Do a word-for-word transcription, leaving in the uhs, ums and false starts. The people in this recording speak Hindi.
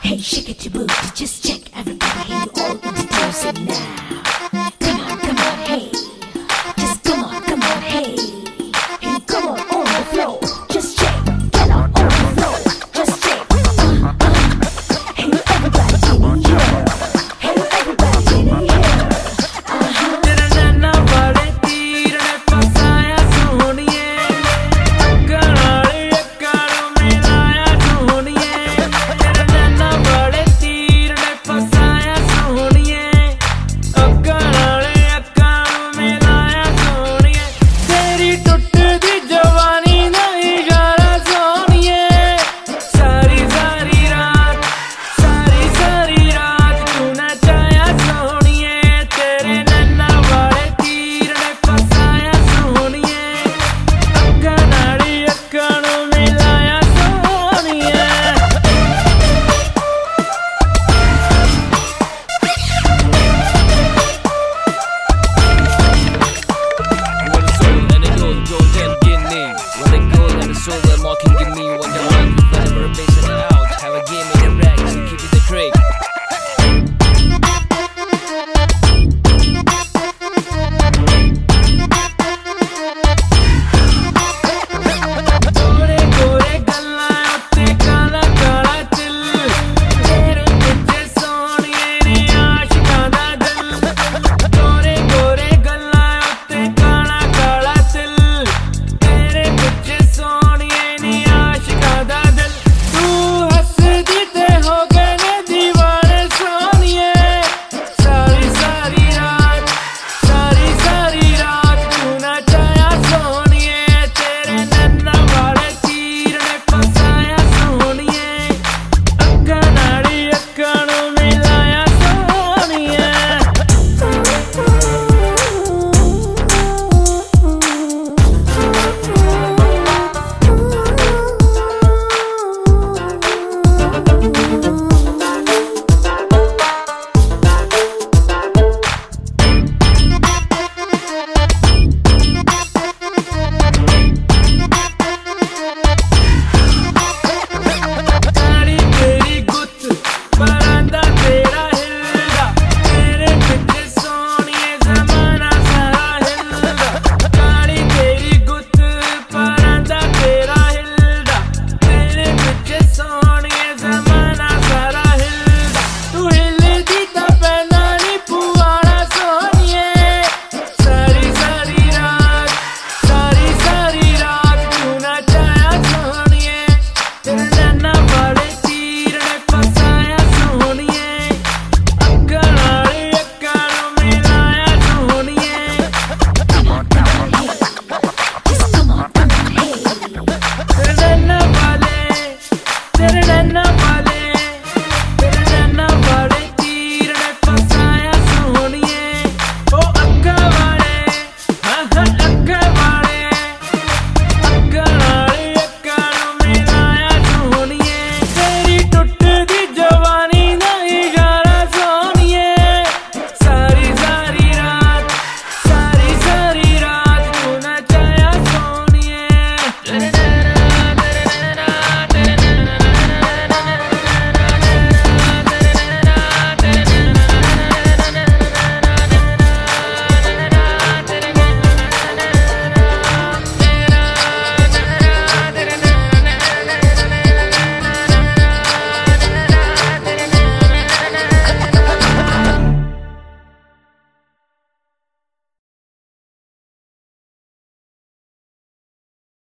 Hey, shake it your booty, just check everybody, you all in the dancing now. Come on, come on, hey, just come on, come on, hey, hey, come on on the floor, just shake, get on on the floor, just shake. Uh, uh. Hey, everybody in here, hey, everybody in here. Uh-huh. तेरे नैना वाले तीर ने फसाया सोनिए, अक्कड़ वाले अक्कड़ में लाया सोनिए। तेरे नैना वाले तीर ने फसाया सोनिए, अक्कड़ वाले अक्कड़ में लाया सोनिए। तेरी टुटदी जवानी दा इशारा सोनिए, सारी सारी रात सारी सारी रात तू नचाया सोनिए। तेरे नैना वाले तीर ने फसाया सोनिए, अक्कड़ वाले अक्कड़ में लाया सोनिए। When it's all let it go, go then get me. Let it go, let it soul, let more can give me. When the one you never basing it out, have a game in the rack, so keep it the crate. गोरे गोरे गल्लां उत्ते काला काला तिल, तेरे पिछे सोनिए ने आशिकां दा दिल। गोरे गोरे गल्लां उत्ते काला काला तिल, तेरे पिछे सोनिए ने आशिकां दा दिल। तू हसदी ते हो गए ने दीवाने सोनिए, सारी सारी रात सारी सारी रात तू नचाया सोनिए। तेरे नैना वाले तीर ने फसाया सोनिए, अक्कड़ वाले अक्कड़ में लाया सोनिए। ताड़ी तेरी गुत्त परांदा तेरा हिलदा, तेरे पिछे सोनिए ज़माना सारा हिलदा। ताड़ी तेरी गुत्त परांदा तेरा हिलदा, तेरे पिछे सोनिए ज़माना सारा हिलदा। तू हिलदी तां पैंदा नी पुआड़ा सोनिए, सारी सारी रात सारी सारी रात तू नचाया सोनिए। तेरे नैना वाले